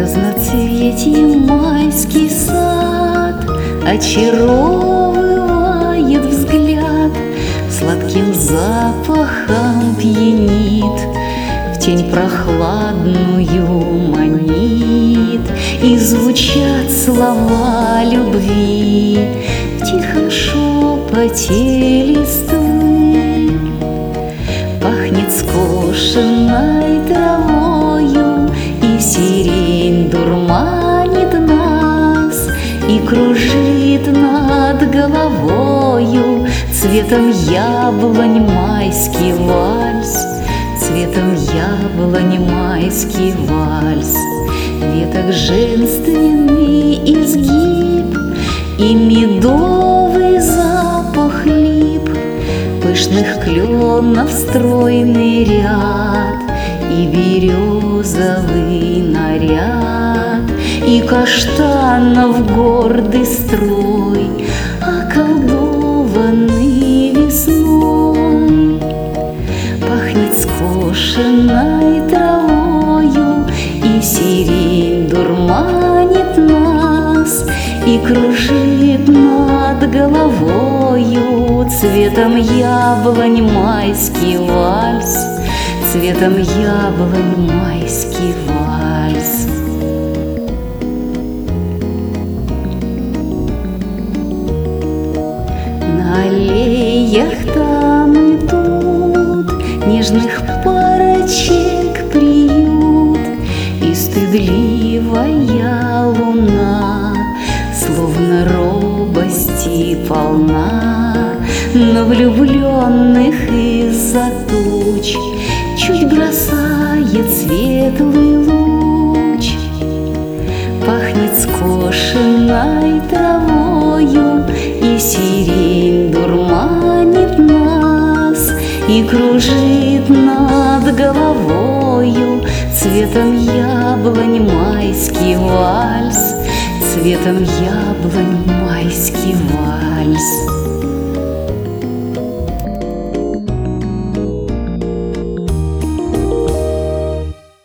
Разноцветий майский сад очаровывает взгляд, сладким запахом пьянит, в тень прохладную манит, и звучат слова любви в тихом шепоте листвы. Пахнет скошенной травою, и сирень дурманит нас, и кружит над головою цветом яблонь майский вальс, цветом яблонь майский вальс. Веток женственный изгиб и медовый запах лип, пышных кленов стройный ряд и березовый наряд, и каштанов гордый строй, околдованный весной. Пахнет скошенной травою, и сирень дурманит нас, и кружит над головою цветом яблонь майский вальс, цветом яблонь майский вальс. На аллеях там и тут нежных парочек приют, и стыдливая луна словно робости полна, но влюбленных из-за туч чуть бросает светлый луч. Пахнет скошенной травою, и сирень дурманит нас, и кружит над головою цветом яблонь майский вальс, цветом яблонь майский вальс.